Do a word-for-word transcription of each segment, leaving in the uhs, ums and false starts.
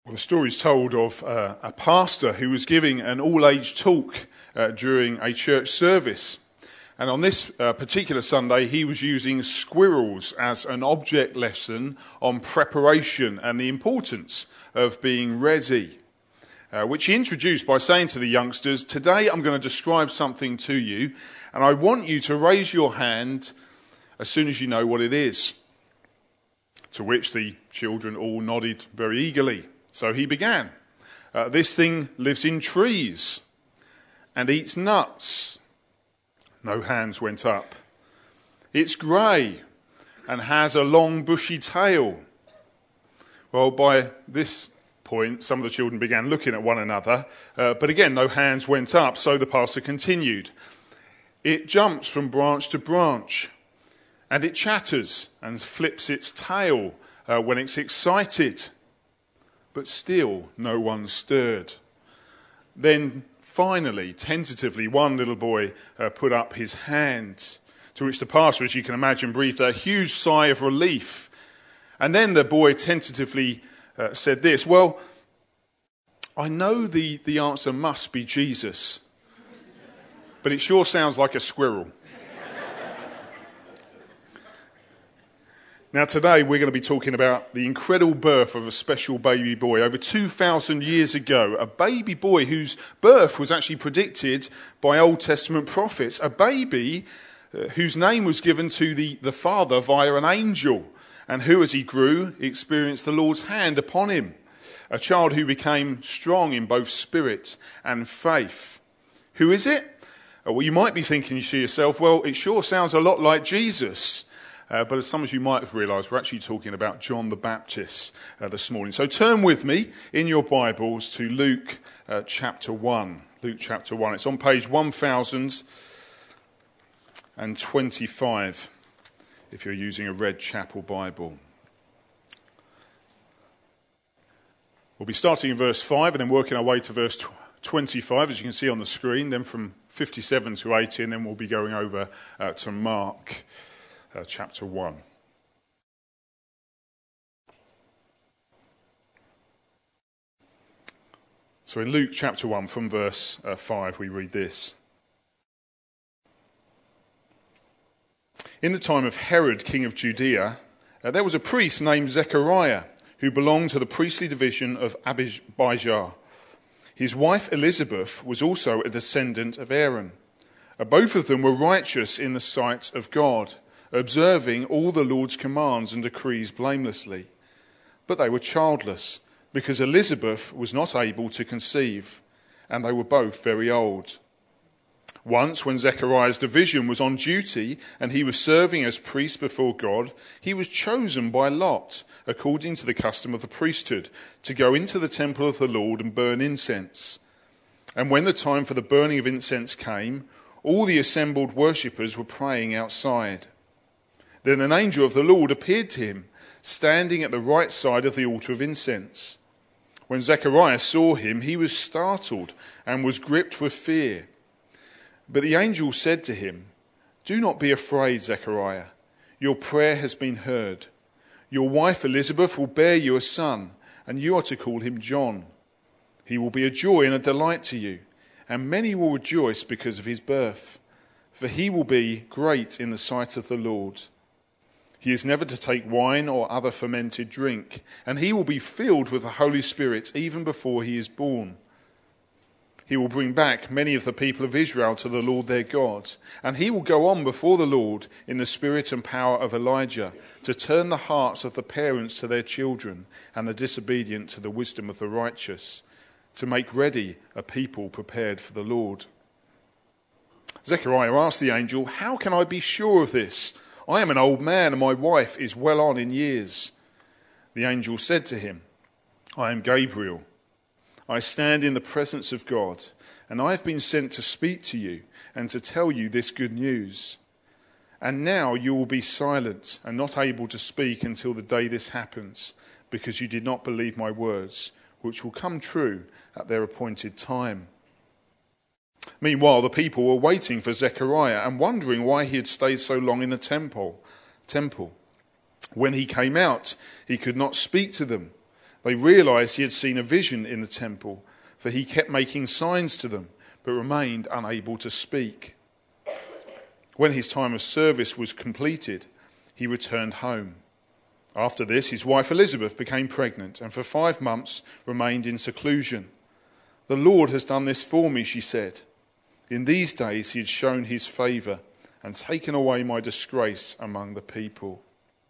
Well, the story is told of uh, a pastor who was giving an all-age talk uh, during a church service. And on this uh, particular Sunday, he was using squirrels as an object lesson on preparation and the importance of being ready, uh, which he introduced by saying to the youngsters, "Today I'm going to describe something to you, and I want you to raise your hand as soon as you know what it is." To which the children all nodded very eagerly. So he began. Uh, this thing lives in trees and eats nuts. No hands went up. It's grey and has a long bushy tail. Well, by this point, some of the children began looking at one another, uh, but again, no hands went up, so the pastor continued. It jumps from branch to branch, and it chatters and flips its tail uh, when it's excited. But still no one stirred. Then finally, tentatively, one little boy uh, put up his hand, to which the pastor, as you can imagine, breathed a huge sigh of relief. And then the boy tentatively uh, said this, "Well, I know the, the answer must be Jesus, but it sure sounds like a squirrel." Now today we're going to be talking about the incredible birth of a special baby boy over two thousand years ago. A baby boy whose birth was actually predicted by Old Testament prophets. A baby uh, whose name was given to the, the father via an angel, and who as he grew experienced the Lord's hand upon him. A child who became strong in both spirit and faith. Who is it? Uh, well, you might be thinking to yourself, well, it sure sounds a lot like Jesus. Uh, but as some of you might have realised, we're actually talking about John the Baptist uh, this morning. So turn with me in your Bibles to Luke uh, chapter one. Luke chapter one. It's on page one thousand twenty-five if you're using a Red Chapel Bible. We'll be starting in verse five and then working our way to verse twenty-five, as you can see on the screen, then from fifty-seven to eighty, and then we'll be going over uh, to Mark. Uh, chapter one. So in Luke chapter one, from verse uh, five, we read this. In the time of Herod, king of Judea, uh, there was a priest named Zechariah, who belonged to the priestly division of Abijah. His wife Elizabeth was also a descendant of Aaron. Uh, both of them were righteous in the sight of God, observing all the Lord's commands and decrees blamelessly. But they were childless, because Elizabeth was not able to conceive, and they were both very old. Once, when Zechariah's division was on duty, and he was serving as priest before God, he was chosen by lot, according to the custom of the priesthood, to go into the temple of the Lord and burn incense. And when the time for the burning of incense came, all the assembled worshippers were praying outside. Then an angel of the Lord appeared to him, standing at the right side of the altar of incense. When Zechariah saw him, he was startled and was gripped with fear. But the angel said to him, "Do not be afraid, Zechariah. Your prayer has been heard. Your wife Elizabeth will bear you a son, and you are to call him John. He will be a joy and a delight to you, and many will rejoice because of his birth, for he will be great in the sight of the Lord. He is never to take wine or other fermented drink, and he will be filled with the Holy Spirit even before he is born. He will bring back many of the people of Israel to the Lord their God, and he will go on before the Lord in the spirit and power of Elijah, to turn the hearts of the parents to their children and the disobedient to the wisdom of the righteous, to make ready a people prepared for the Lord." Zechariah asked the angel, "How can I be sure of this? I am an old man, and my wife is well on in years." The angel said to him, "I am Gabriel. I stand in the presence of God, and I have been sent to speak to you and to tell you this good news. And now you will be silent and not able to speak until the day this happens, because you did not believe my words, which will come true at their appointed time." Meanwhile, the people were waiting for Zechariah and wondering why he had stayed so long in the temple. Temple. When he came out, he could not speak to them. They realized he had seen a vision in the temple, for he kept making signs to them, but remained unable to speak. When his time of service was completed, he returned home. After this, his wife Elizabeth became pregnant, and for five months remained in seclusion. "The Lord has done this for me," she said. "In these days he had shown his favour and taken away my disgrace among the people."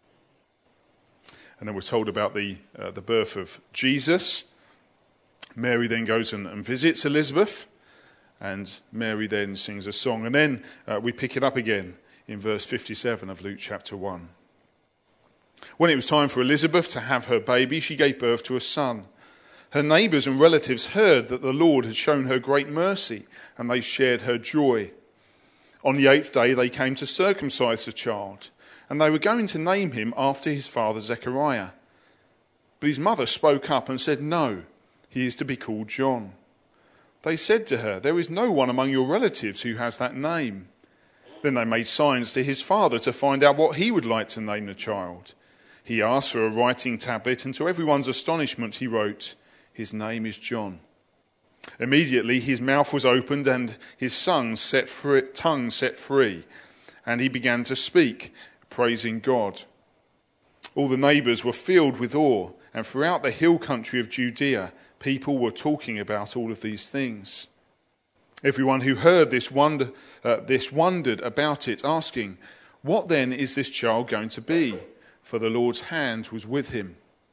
And then we're told about the uh, the birth of Jesus. Mary then goes and, and visits Elizabeth, and Mary then sings a song. And then uh, we pick it up again in verse fifty-seven of Luke chapter one. When it was time for Elizabeth to have her baby, she gave birth to a son. Her neighbours and relatives heard that the Lord had shown her great mercy, and they shared her joy. On the eighth day they came to circumcise the child, and they were going to name him after his father Zechariah. But his mother spoke up and said, "No, he is to be called John." They said to her, "There is no one among your relatives who has that name." Then they made signs to his father to find out what he would like to name the child. He asked for a writing tablet, and to everyone's astonishment he wrote, "His name is John." Immediately his mouth was opened and his son set free, tongue set free, and he began to speak, praising God. All the neighbours were filled with awe, and throughout the hill country of Judea, people were talking about all of these things. Everyone who heard this, wonder, uh, this wondered about it, asking, "What then is this child going to be?" For the Lord's hand was with him.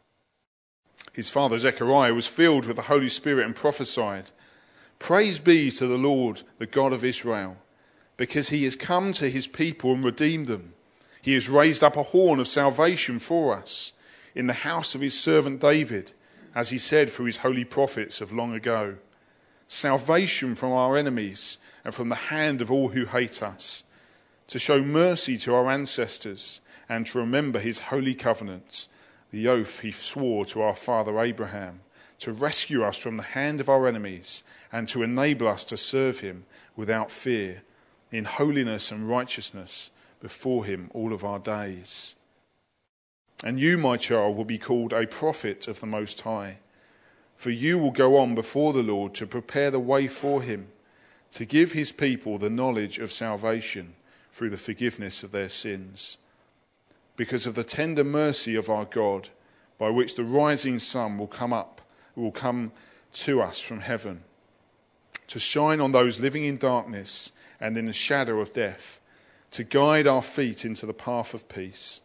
His father Zechariah was filled with the Holy Spirit and prophesied, "Praise be to the Lord, the God of Israel, because he has come to his people and redeemed them. He has raised up a horn of salvation for us in the house of his servant David, as he said through his holy prophets of long ago. Salvation from our enemies and from the hand of all who hate us, to show mercy to our ancestors and to remember his holy covenant, the oath he swore to our father Abraham, to rescue us from the hand of our enemies and to enable us to serve him without fear, in holiness and righteousness before him all of our days. And you, my child, will be called a prophet of the Most High, for you will go on before the Lord to prepare the way for him, to give his people the knowledge of salvation through the forgiveness of their sins, because of the tender mercy of our God, by which the rising sun will come up, will come to us from heaven, to shine on those living in darkness and in the shadow of death, to guide our feet into the path of peace."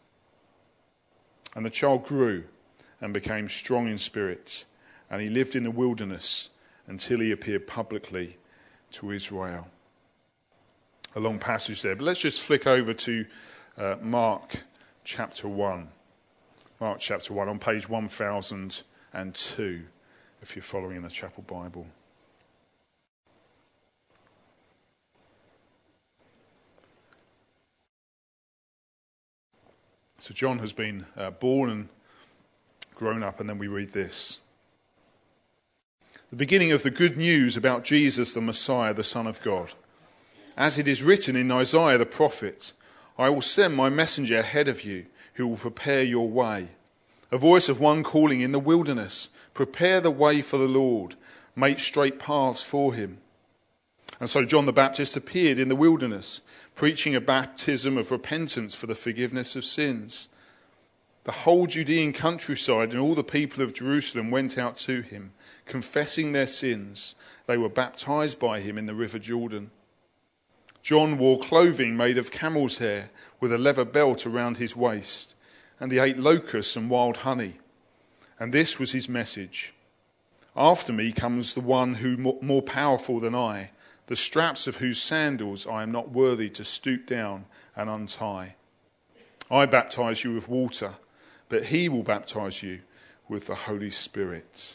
And the child grew and became strong in spirit, and he lived in the wilderness until he appeared publicly to Israel. A long passage there, but let's just flick over to uh, Mark chapter one. Mark chapter one on page one thousand two, if you're following in the Chapel Bible. So John has been uh, born and grown up, and then we read this. The beginning of the good news about Jesus the Messiah, the Son of God. As it is written in Isaiah the prophet, "I will send my messenger ahead of you, who will prepare your way. A voice of one calling in the wilderness, prepare the way for the Lord, make straight paths for him." And so John the Baptist appeared in the wilderness, preaching a baptism of repentance for the forgiveness of sins. The whole Judean countryside and all the people of Jerusalem went out to him, confessing their sins. They were baptized by him in the river Jordan. John wore clothing made of camel's hair with a leather belt around his waist, and he ate locusts and wild honey. And this was his message: "After me comes the one who more powerful than I, the straps of whose sandals I am not worthy to stoop down and untie. I baptize you with water, but he will baptize you with the Holy Spirit."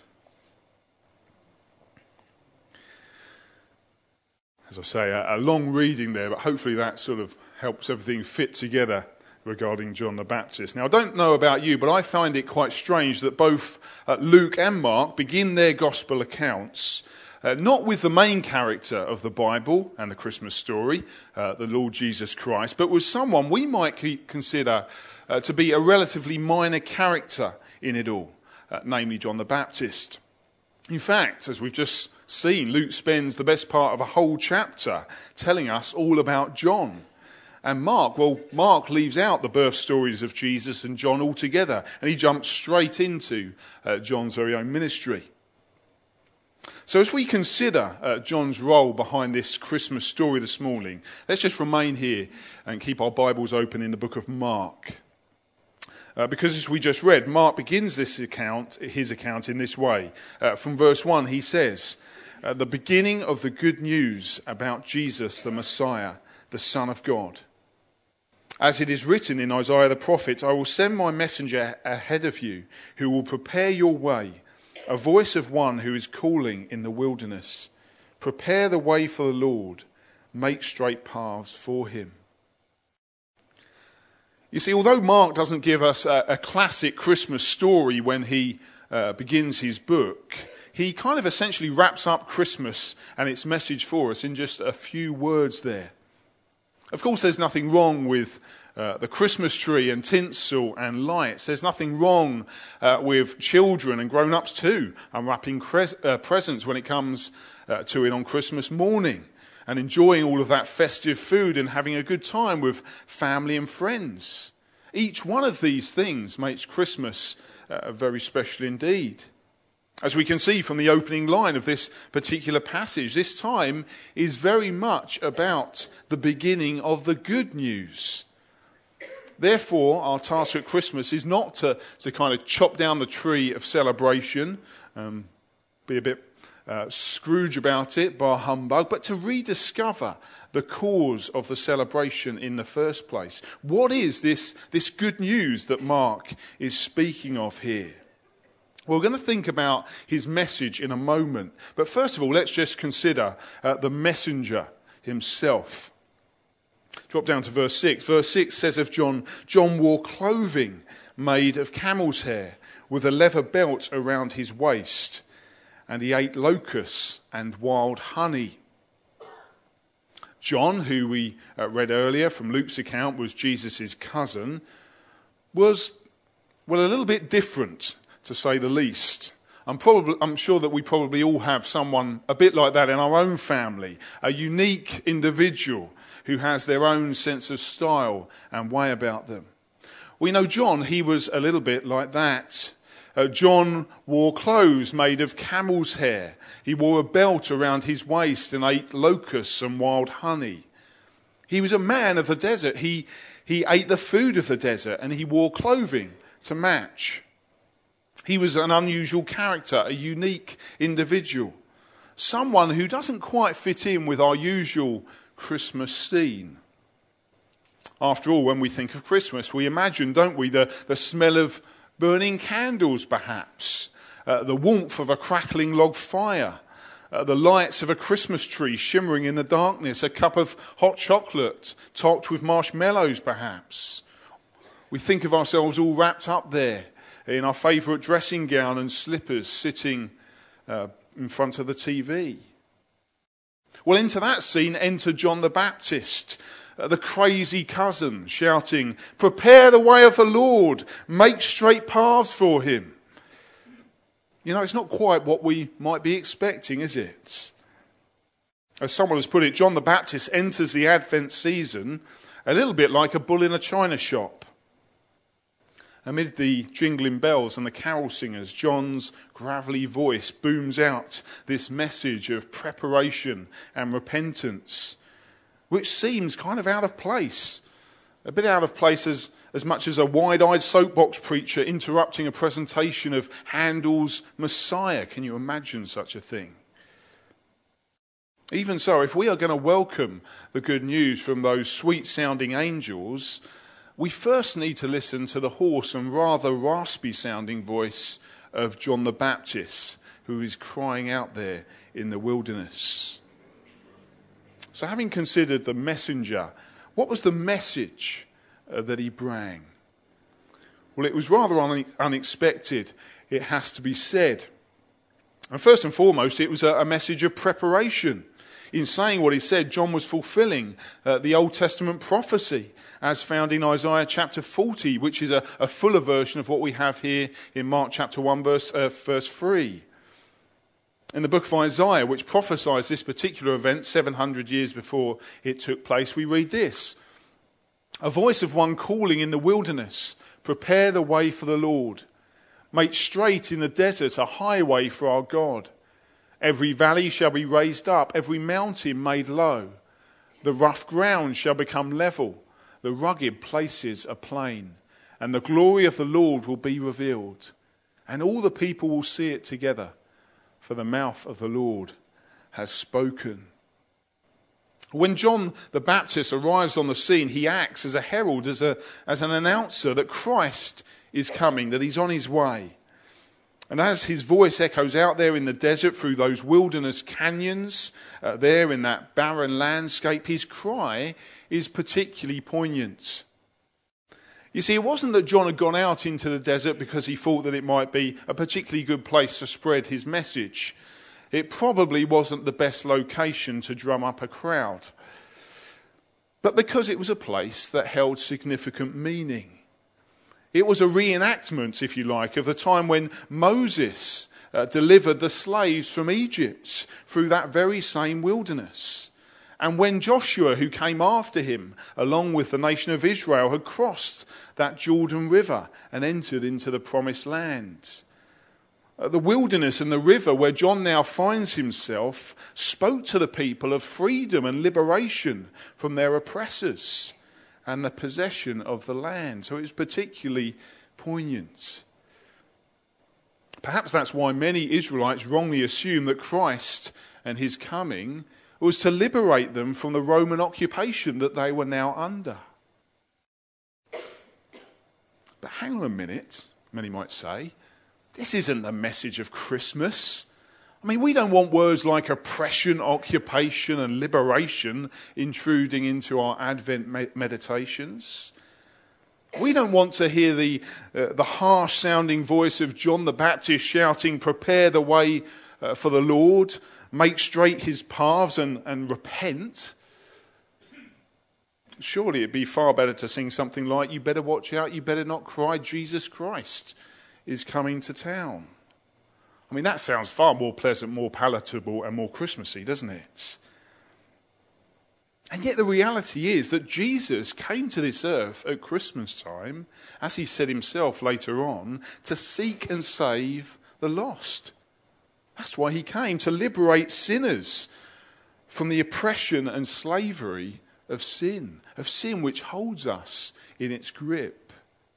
As I say, a, a long reading there, but hopefully that sort of helps everything fit together regarding John the Baptist. Now, I don't know about you, but I find it quite strange that both uh, Luke and Mark begin their gospel accounts uh, not with the main character of the Bible and the Christmas story, uh, the Lord Jesus Christ, but with someone we might consider uh, to be a relatively minor character in it all. uh, namely John the Baptist. In fact, as we've just seen, Luke spends the best part of a whole chapter telling us all about John. And Mark, well, Mark leaves out the birth stories of Jesus and John altogether, and he jumps straight into uh, John's very own ministry. So as we consider uh, John's role behind this Christmas story this morning, let's just remain here and keep our Bibles open in the book of Mark. Uh, because as we just read, Mark begins this account, his account in this way. Uh, from verse one, he says, at the beginning of the good news about Jesus, the Messiah, the Son of God. As it is written in Isaiah the prophet, I will send my messenger ahead of you, who will prepare your way, a voice of one who is calling in the wilderness. Prepare the way for the Lord, make straight paths for him. You see, although Mark doesn't give us a, a classic Christmas story when he uh, begins his book, he kind of essentially wraps up Christmas and its message for us in just a few words there. Of course, there's nothing wrong with uh, the Christmas tree and tinsel and lights. There's nothing wrong uh, with children and grown-ups too unwrapping cre- uh, presents when it comes uh, to it on Christmas morning, and enjoying all of that festive food and having a good time with family and friends. Each one of these things makes Christmas uh, very special indeed. As we can see from the opening line of this particular passage, this time is very much about the beginning of the good news. Therefore, our task at Christmas is not to, to kind of chop down the tree of celebration, um, be a bit Uh, Scrooge about it, bar humbug, but to rediscover the cause of the celebration in the first place. What is this, this good news that Mark is speaking of here? Well, we're going to think about his message in a moment, but first of all, let's just consider uh, the messenger himself. Drop down to verse six. Verse six says of John, John wore clothing made of camel's hair with a leather belt around his waist, and he ate locusts and wild honey. John, who we uh, read earlier from Luke's account was Jesus' cousin, was, well, a little bit different, to say the least. I'm, probably, I'm sure that we probably all have someone a bit like that in our own family, a unique individual who has their own sense of style and way about them. We know John, he was a little bit like that. Uh, John wore clothes made of camel's hair. He wore a belt around his waist and ate locusts and wild honey. He was a man of the desert. He, he ate the food of the desert and he wore clothing to match. He was an unusual character, a unique individual. Someone who doesn't quite fit in with our usual Christmas scene. After all, when we think of Christmas, we imagine, don't we, the, the smell of burning candles, perhaps, uh, the warmth of a crackling log fire, uh, the lights of a Christmas tree shimmering in the darkness, a cup of hot chocolate topped with marshmallows, perhaps. We think of ourselves all wrapped up there in our favourite dressing gown and slippers, sitting uh, in front of the T V. Well, into that scene enter John the Baptist, Uh, the crazy cousin, shouting, prepare the way of the Lord, make straight paths for him. You know, it's not quite what we might be expecting, is it? As someone has put it, John the Baptist enters the Advent season a little bit like a bull in a china shop. Amid the jingling bells and the carol singers, John's gravelly voice booms out this message of preparation and repentance, which seems kind of out of place. A bit out of place as, as much as a wide-eyed soapbox preacher interrupting a presentation of Handel's Messiah. Can you imagine such a thing? Even so, if we are going to welcome the good news from those sweet-sounding angels, we first need to listen to the hoarse and rather raspy-sounding voice of John the Baptist, who is crying out there in the wilderness. So having considered the messenger, what was the message uh, that he brought? Well, it was rather un- unexpected, it has to be said. And first and foremost, it was a, a message of preparation. In saying what he said, John was fulfilling uh, the Old Testament prophecy as found in Isaiah chapter forty, which is a, a fuller version of what we have here in Mark chapter one, verse, uh, verse three. In the book of Isaiah, which prophesies this particular event seven hundred years before it took place, we read this: "A voice of one calling in the wilderness, prepare the way for the Lord. Make straight in the desert a highway for our God. Every valley shall be raised up, every mountain made low. The rough ground shall become level, the rugged places a plain. And the glory of the Lord will be revealed, and all the people will see it together. For the mouth of the Lord has spoken." When John the Baptist arrives on the scene, he acts as a herald, as a as an announcer that Christ is coming, that he's on his way. And as his voice echoes out there in the desert through those wilderness canyons, uh, there in that barren landscape, his cry is particularly poignant. You see, it wasn't that John had gone out into the desert because he thought that it might be a particularly good place to spread his message. It probably wasn't the best location to drum up a crowd. But because it was a place that held significant meaning. It was a reenactment, if you like, of the time when Moses uh, delivered the slaves from Egypt through that very same wilderness. And when Joshua, who came after him, along with the nation of Israel, had crossed that Jordan River and entered into the promised land. Uh, the wilderness and the river where John now finds himself spoke to the people of freedom and liberation from their oppressors and the possession of the land. So it was particularly poignant. Perhaps that's why many Israelites wrongly assume that Christ and his coming was to liberate them from the Roman occupation that they were now under. But hang on a minute, many might say, this isn't the message of Christmas. I mean, we don't want words like oppression, occupation and liberation intruding into our Advent meditations. We don't want to hear the, uh, the harsh-sounding voice of John the Baptist shouting, "Prepare the way uh, for the Lord, make straight his paths and, and repent." Surely it'd be far better to sing something like, "You better watch out, you better not cry, Jesus Christ is coming to town." I mean, that sounds far more pleasant, more palatable and more Christmassy, doesn't it? And yet the reality is that Jesus came to this earth at Christmas time, as he said himself later on, to seek and save the lost. That's why he came, to liberate sinners from the oppression and slavery of sin, of sin which holds us in its grip.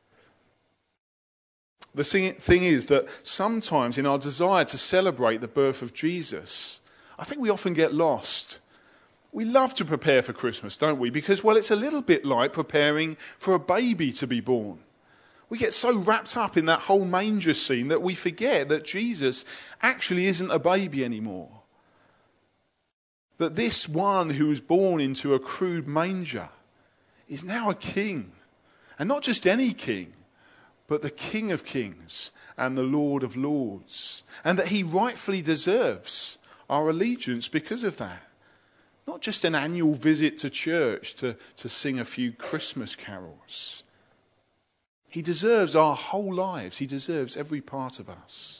The thing is that sometimes in our desire to celebrate the birth of Jesus, I think we often get lost. We love to prepare for Christmas, don't we? Because, well, it's a little bit like preparing for a baby to be born. We get so wrapped up in that whole manger scene that we forget that Jesus actually isn't a baby anymore. That this one who was born into a crude manger is now a king. And not just any king, but the King of Kings and the Lord of Lords. And that he rightfully deserves our allegiance because of that. Not just an annual visit to church to, to sing a few Christmas carols. He deserves our whole lives. He deserves every part of us.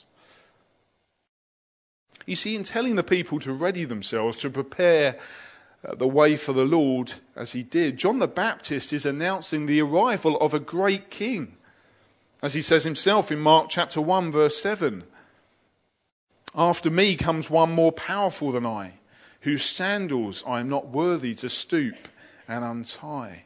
You see, in telling the people to ready themselves, to prepare the way for the Lord as he did, John the Baptist is announcing the arrival of a great king. As he says himself in Mark chapter one, verse seven, "After me comes one more powerful than I, whose sandals I am not worthy to stoop and untie."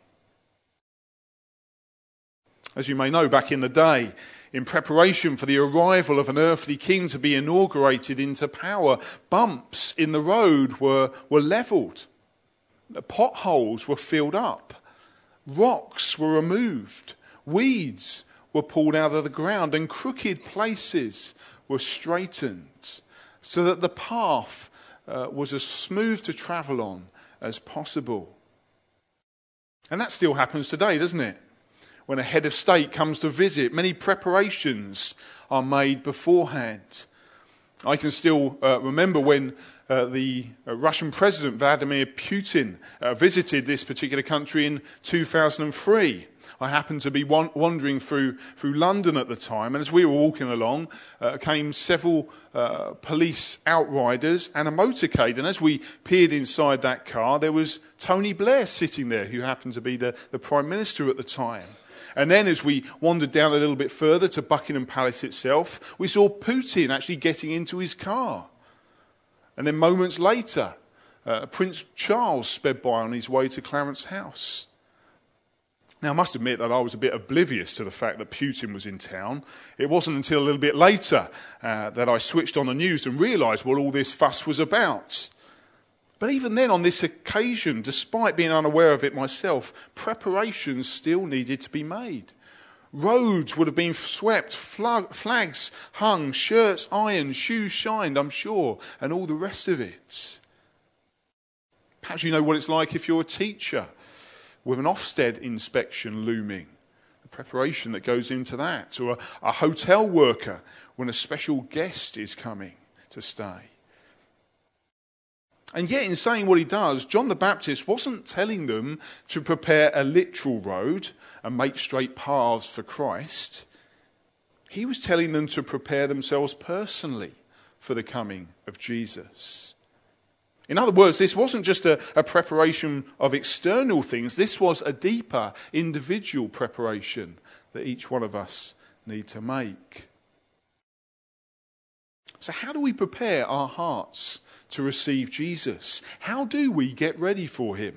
As you may know, back in the day, in preparation for the arrival of an earthly king to be inaugurated into power, bumps in the road were, were levelled. Potholes were filled up. Rocks were removed. Weeds were pulled out of the ground, and crooked places were straightened so that the path uh, was as smooth to travel on as possible. And that still happens today, doesn't it? When a head of state comes to visit, many preparations are made beforehand. I can still uh, remember when uh, the uh, Russian President Vladimir Putin uh, visited this particular country in two thousand three. I happened to be wan- wandering through through London at the time, and as we were walking along, uh, came several uh, police outriders and a motorcade. And as we peered inside that car, there was Tony Blair sitting there, who happened to be the, the Prime Minister at the time. And then as we wandered down a little bit further to Buckingham Palace itself, we saw Putin actually getting into his car. And then moments later, uh, Prince Charles sped by on his way to Clarence House. Now, I must admit that I was a bit oblivious to the fact that Putin was in town. It wasn't until a little bit later uh, that I switched on the news and realised what all this fuss was about. But even then, on this occasion, despite being unaware of it myself, preparations still needed to be made. Roads would have been swept, flag, flags hung, shirts ironed, shoes shined, I'm sure, and all the rest of it. Perhaps you know what it's like if you're a teacher, with an Ofsted inspection looming, the preparation that goes into that, or a, a hotel worker when a special guest is coming to stay. And yet, in saying what he does, John the Baptist wasn't telling them to prepare a literal road and make straight paths for Christ. He was telling them to prepare themselves personally for the coming of Jesus. In other words, this wasn't just a, a preparation of external things. This was a deeper individual preparation that each one of us need to make. So how do we prepare our hearts to receive Jesus? How do we get ready for him?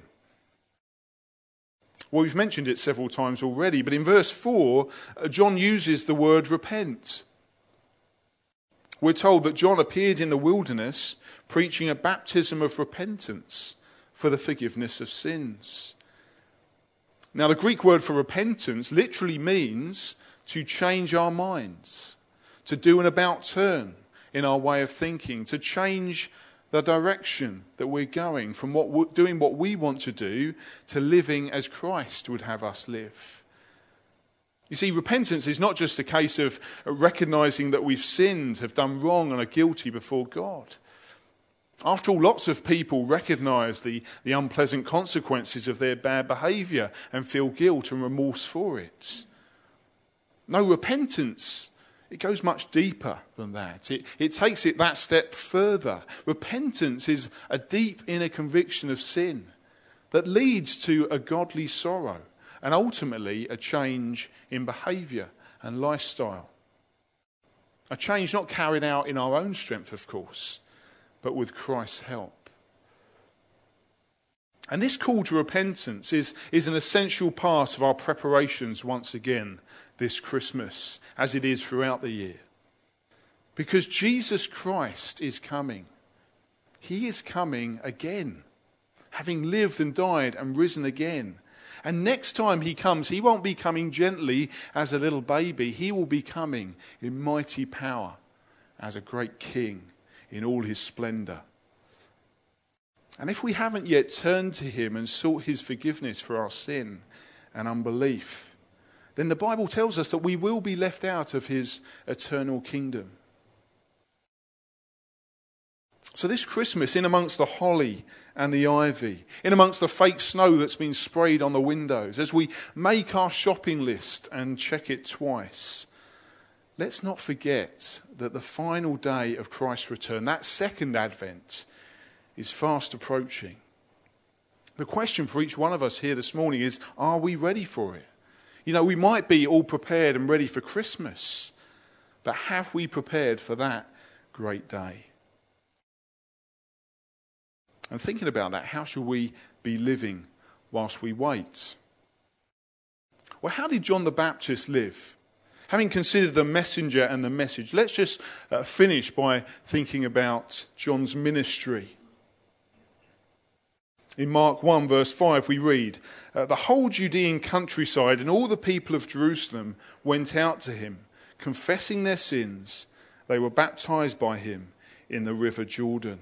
Well, we've mentioned it several times already, but in verse four, John uses the word repent. We're told that John appeared in the wilderness preaching a baptism of repentance for the forgiveness of sins. Now, the Greek word for repentance literally means to change our minds, to do an about turn in our way of thinking, to change the direction that we're going from what doing what we want to do to living as Christ would have us live. You see, repentance is not just a case of recognising that we've sinned, have done wrong and are guilty before God. After all, lots of people recognise the, the unpleasant consequences of their bad behaviour and feel guilt and remorse for it. No, repentance, it goes much deeper than that. It, it takes it that step further. Repentance is a deep inner conviction of sin that leads to a godly sorrow and ultimately a change in behaviour and lifestyle. A change not carried out in our own strength, of course, but with Christ's help. And this call to repentance is, is an essential part of our preparations once again this Christmas, as it is throughout the year. Because Jesus Christ is coming. He is coming again, having lived and died and risen again. And next time he comes, he won't be coming gently as a little baby. He will be coming in mighty power as a great king in all his splendour. And if we haven't yet turned to him and sought his forgiveness for our sin and unbelief, then the Bible tells us that we will be left out of his eternal kingdom. So this Christmas, in amongst the holly and the ivy, in amongst the fake snow that's been sprayed on the windows, as we make our shopping list and check it twice, let's not forget that the final day of Christ's return, that second advent, is fast approaching. The question for each one of us here this morning is, are we ready for it? You know, we might be all prepared and ready for Christmas, but have we prepared for that great day? And thinking about that, how should we be living whilst we wait? Well, how did John the Baptist live? Having considered the messenger and the message, let's just uh, finish by thinking about John's ministry. In Mark one verse five we read, uh, the whole Judean countryside and all the people of Jerusalem went out to him, confessing their sins. They were baptized by him in the river Jordan.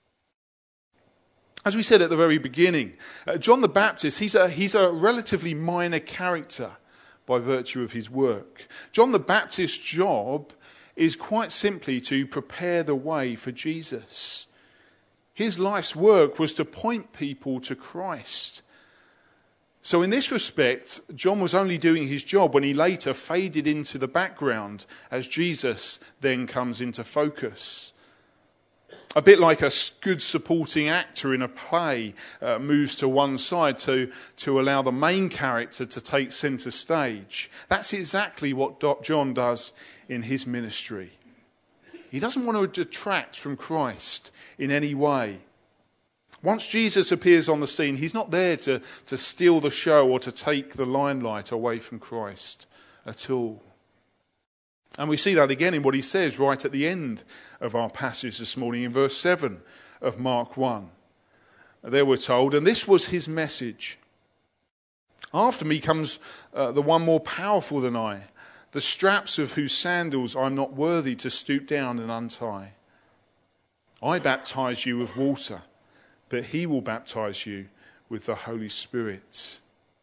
As we said at the very beginning, uh, John the Baptist, he's a, he's a relatively minor character by virtue of his work. John the Baptist's job is quite simply to prepare the way for Jesus. His life's work was to point people to Christ. So in this respect, John was only doing his job when he later faded into the background as Jesus then comes into focus. A bit like a good supporting actor in a play uh, moves to one side to, to allow the main character to take centre stage. That's exactly what John does in his ministry. He doesn't want to detract from Christ in any way. Once Jesus appears on the scene, he's not there to, to steal the show or to take the limelight away from Christ at all. And we see that again in what he says right at the end of our passage this morning in verse seven of Mark one. There we're told, and this was his message. After me comes uh, the one more powerful than I, the straps of whose sandals I'm not worthy to stoop down and untie. I baptize you with water, but he will baptize you with the Holy Spirit.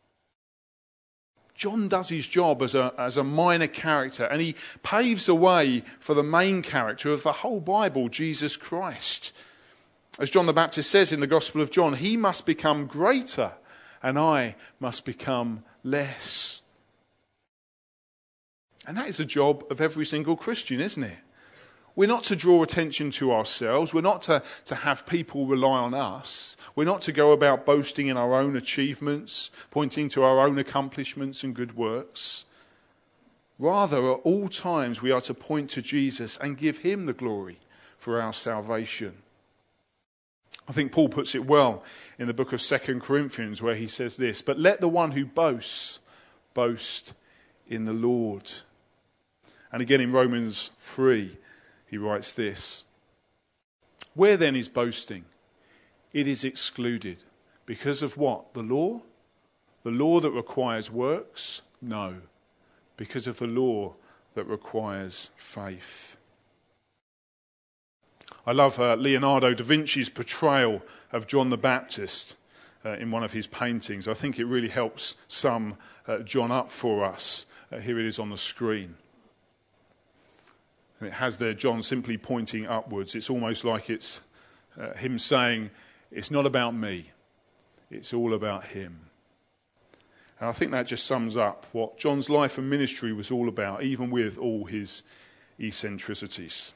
John does his job as a, as a minor character, and he paves the way for the main character of the whole Bible, Jesus Christ. As John the Baptist says in the Gospel of John, he must become greater, and I must become less. And that is the job of every single Christian, isn't it? We're not to draw attention to ourselves. We're not to, to have people rely on us. We're not to go about boasting in our own achievements, pointing to our own accomplishments and good works. Rather, at all times, we are to point to Jesus and give him the glory for our salvation. I think Paul puts it well in the book of Second Corinthians where he says this, "But let the one who boasts, boast in the Lord." And again in Romans three, he writes this, "Where then is boasting? It is excluded. Because of what? The law? The law that requires works? No. Because of the law that requires faith." I love uh, Leonardo da Vinci's portrayal of John the Baptist uh, in one of his paintings. I think it really helps sum uh, John up for us. Uh, here it is on the screen. And it has there John simply pointing upwards. It's almost like it's uh, him saying, it's not about me, it's all about him. And I think that just sums up what John's life and ministry was all about, even with all his eccentricities.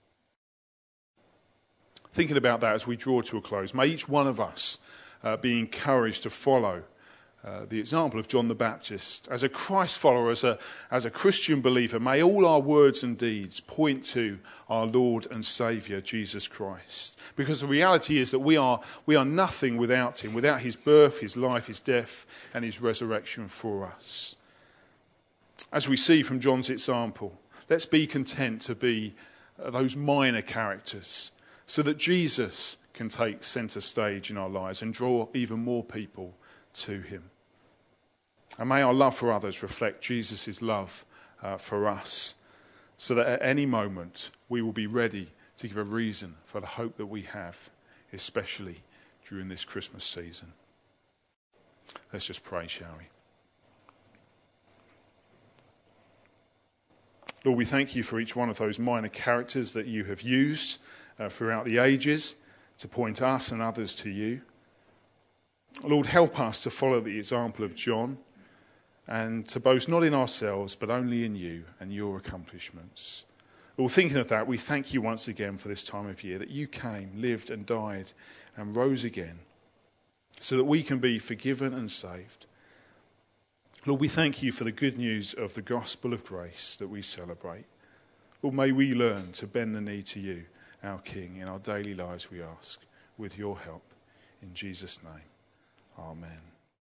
Thinking about that as we draw to a close, may each one of us uh, be encouraged to follow Uh, the example of John the Baptist. As a Christ follower, as a, as a Christian believer, may all our words and deeds point to our Lord and Saviour, Jesus Christ. Because the reality is that we are, we are nothing without him, without his birth, his life, his death, and his resurrection for us. As we see from John's example, let's be content to be uh, those minor characters so that Jesus can take centre stage in our lives and draw even more people to him. And may our love for others reflect Jesus' love uh, for us, so that at any moment we will be ready to give a reason for the hope that we have, especially during this Christmas season. Let's just pray, shall we? Lord, we thank you for each one of those minor characters that you have used uh, throughout the ages to point us and others to you. Lord, help us to follow the example of John and to boast not in ourselves, but only in you and your accomplishments. Lord, thinking of that, we thank you once again for this time of year, that you came, lived and died and rose again so that we can be forgiven and saved. Lord, we thank you for the good news of the gospel of grace that we celebrate. Lord, may we learn to bend the knee to you, our King, in our daily lives, we ask, with your help. In Jesus' name, amen.